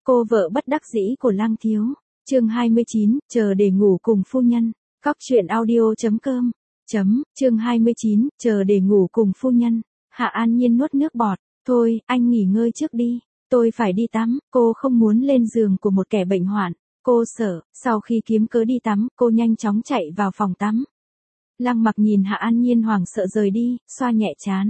Cô vợ bất đắc dĩ của Lăng Thiếu. Chương 29, chờ để ngủ cùng phu nhân. Cóc truyện audio.com. Chương 29, chờ để ngủ cùng phu nhân. Hạ An Nhiên nuốt nước bọt. Thôi, anh nghỉ ngơi trước đi. Tôi phải đi tắm. Cô không muốn lên giường của một kẻ bệnh hoạn. Cô sợ, sau khi kiếm cớ đi tắm, cô nhanh chóng chạy vào phòng tắm. Lăng Mặc nhìn Hạ An Nhiên hoảng sợ rời đi, xoa nhẹ trán.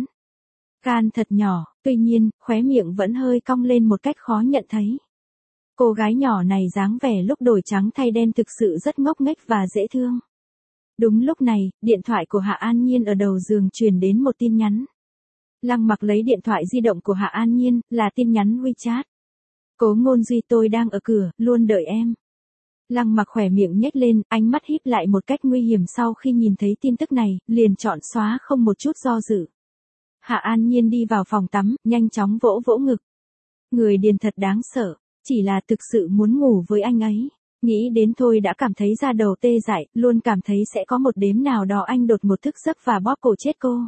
Gan thật nhỏ, tuy nhiên, khóe miệng vẫn hơi cong lên một cách khó nhận thấy. Cô gái nhỏ này dáng vẻ lúc đổi trắng thay đen thực sự rất ngốc nghếch và dễ thương. Đúng lúc này, điện thoại của Hạ An Nhiên ở đầu giường truyền đến một tin nhắn. Lăng Mặc lấy điện thoại di động của Hạ An Nhiên, là tin nhắn WeChat. Cố Ngôn Duy, tôi đang ở cửa, luôn đợi em. Lăng Mặc khỏe miệng nhếch lên, ánh mắt híp lại một cách nguy hiểm sau khi nhìn thấy tin tức này, liền chọn xóa không một chút do dự. Hạ An Nhiên đi vào phòng tắm, nhanh chóng vỗ vỗ ngực. Người điên thật đáng sợ, chỉ là thực sự muốn ngủ với anh ấy. Nghĩ đến thôi đã cảm thấy da đầu tê dại, luôn cảm thấy sẽ có một đêm nào đó anh đột ngột thức giấc và bóp cổ chết cô.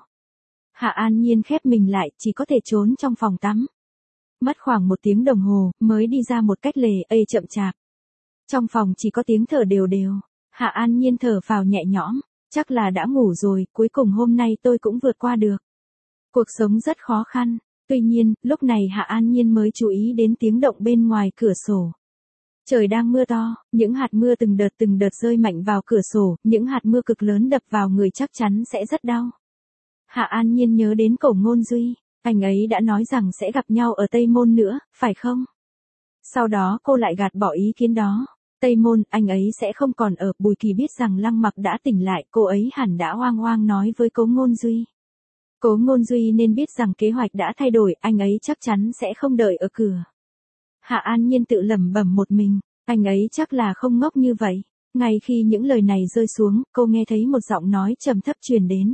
Hạ An Nhiên khép mình lại, chỉ có thể trốn trong phòng tắm. Mất khoảng 1 tiếng đồng hồ, mới đi ra một cách chậm chạp. Trong phòng chỉ có tiếng thở đều đều. Hạ An Nhiên thở phào nhẹ nhõm, chắc là đã ngủ rồi, cuối cùng hôm nay tôi cũng vượt qua được. Cuộc sống rất khó khăn, tuy nhiên, lúc này Hạ An Nhiên mới chú ý đến tiếng động bên ngoài cửa sổ. Trời đang mưa to, những hạt mưa từng đợt rơi mạnh vào cửa sổ, những hạt mưa cực lớn đập vào người chắc chắn sẽ rất đau. Hạ An Nhiên nhớ đến Cổ Ngôn Duy, anh ấy đã nói rằng sẽ gặp nhau ở Tây Môn nữa, phải không? Sau đó cô lại gạt bỏ ý kiến đó. Tây Môn, anh ấy sẽ không còn ở. Bùi Kỳ biết rằng Lăng Mặc đã tỉnh lại, cô ấy hẳn đã oang oang nói với Cố Ngôn Duy. Cố Ngôn Duy nên biết rằng kế hoạch đã thay đổi, anh ấy chắc chắn sẽ không đợi ở cửa. Hạ An Nhiên tự lẩm bẩm một mình, anh ấy chắc là không ngốc như vậy. Ngay khi những lời này rơi xuống, cô nghe thấy một giọng nói trầm thấp truyền đến.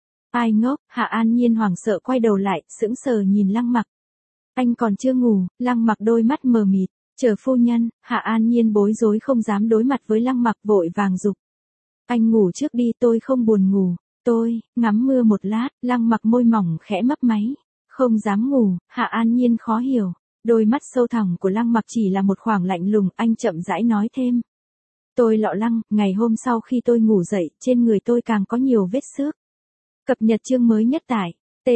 Ai ngốc? Hạ An Nhiên hoảng sợ quay đầu lại, sững sờ nhìn Lăng Mặc. Anh còn chưa ngủ. Lăng Mặc đôi mắt mờ mịt. Chờ phu nhân. Hạ An Nhiên bối rối không dám đối mặt với Lăng Mặc, vội vàng giục. Anh ngủ trước đi, tôi không buồn ngủ. Tôi, ngắm mưa một lát. Lăng Mặc môi mỏng khẽ mấp máy. Không dám ngủ. Hạ An Nhiên khó hiểu. Đôi mắt sâu thẳm của Lăng Mặc chỉ là một khoảng lạnh lùng, anh chậm rãi nói thêm. Tôi lọ Lăng, ngày hôm sau khi tôi ngủ dậy, trên người tôi càng có nhiều vết xước. Cập nhật chương mới nhất tại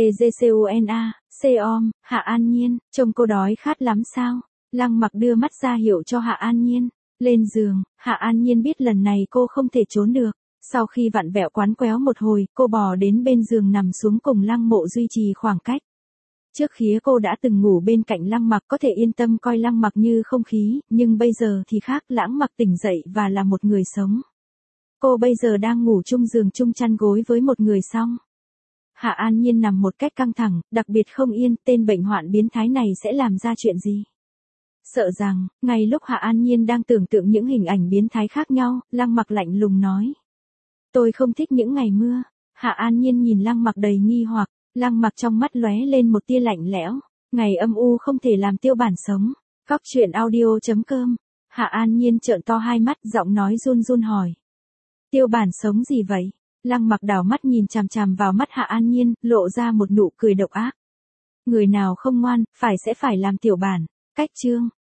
TGCUNA.com. Hạ An Nhiên, trông cô đói khát lắm sao? Lăng Mặc đưa mắt ra hiệu cho Hạ An Nhiên. Lên giường, Hạ An Nhiên biết lần này cô không thể trốn được. Sau khi vặn vẹo quán quéo một hồi, cô bò đến bên giường nằm xuống cùng Lăng Mộ duy trì khoảng cách. Trước khía cô đã từng ngủ bên cạnh Lăng Mặc, có thể yên tâm coi Lăng Mặc như không khí, nhưng bây giờ thì khác, Lãng Mặc tỉnh dậy và là một người sống. Cô bây giờ đang ngủ chung giường chung chăn gối với một người xong. Hạ An Nhiên nằm một cách căng thẳng, đặc biệt không yên, tên bệnh hoạn biến thái này sẽ làm ra chuyện gì. Sợ rằng, ngay lúc Hạ An Nhiên đang tưởng tượng những hình ảnh biến thái khác nhau, Lăng Mặc lạnh lùng nói. Tôi không thích những ngày mưa. Hạ An Nhiên nhìn Lăng Mặc đầy nghi hoặc, Lăng Mặc trong mắt lóe lên một tia lạnh lẽo. Ngày âm u không thể làm tiêu bản sống. Cóc truyện audio.com. Hạ An Nhiên trợn to hai mắt, giọng nói run run hỏi. Tiêu bản sống gì vậy? Lăng Mặc đảo mắt nhìn chằm chằm vào mắt Hạ An Nhiên, lộ ra một nụ cười độc ác. Người nào không ngoan, phải làm tiểu bản. Cách chương.